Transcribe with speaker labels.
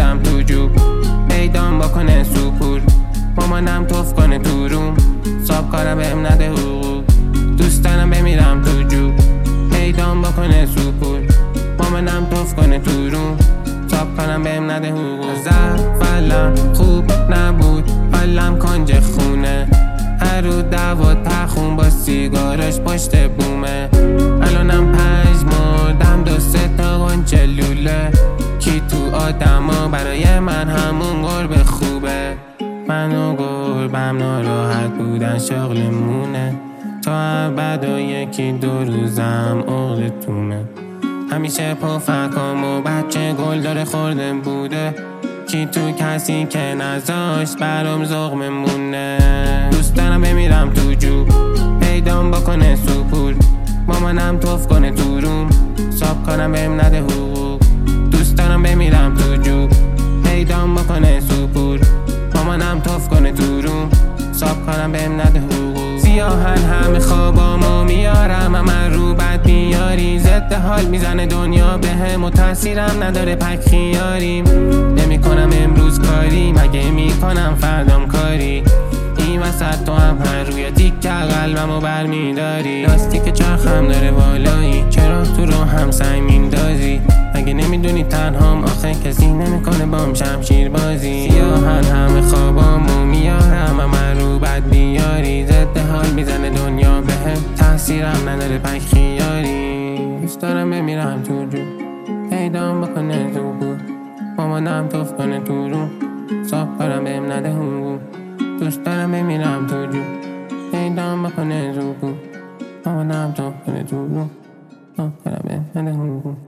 Speaker 1: بمیرم تو جوب، میدان بکنه سوپور. مامانم توف کنه تو روم، صاحب کارم بهم نده حقوق. دوست دارم بمیرم تو جوب، میدان بکنه سوپور. مامانم توف کنه تو روم، صاحب کارم بهم نده حقوق. زفلم خوب نبود، حالم کنج خونه. هر رو دوات پخون با سیگارش پشت بومه. الانم 5 مردم 2-3 تا قنچه لوله. کی تو آدما برای من همون قرب خوبه. من و قربم ناراحت بودن شغلمونه، تا ابد و 1-2 روزم عقدتونه. همیشه پفکام و بچه گل داره خورده بوده. کی تو کسی که نذاشت برام ذوق مونه. دوست دارم بمیرم تو جوب، پیدام بکنه سوپور. مامانم توف کنه تو روم، صاحب کنم بهم نده حقوق. دوست دارم بمیرم تو جوب، پیدام بکنه سوپور. مامانم توف کنه تو روم، صاحب کنم بهم نده حقوق. سیاهن همه خوابامو میارم، من رو بد بیاری. ضد حال میزنه دنیا بهم و تاثیرم نداره پک خیاریم. نمیکنم امروز کاری، مگه میکنم فردام کاری. این وسط تو هم هر روی تیک قلبمو برمیداری. لاستیک چرخم داره بالایی، چرا تو رو هم سعی میندازی؟ مگه نمیدونی تنهام آخه کسی نمیکنه بام شمشیر بازی. سیاهن همه خوابامو میارم، من رو بد بیاری. ضد حال میزنه دنیا بهم، تاثیرم نداره پک خیاری. دوست دارم بمیرم تو جو، پیدام بکنه زوبور. مامانم توف کنه تو روم، صاحب کارم بهم نده حقوق. دوست دارم بمیرم تو جو، پیدام بکنه زوبور. مامانم توف کنه تو روم، صاحب کارم بهم نده حقوق.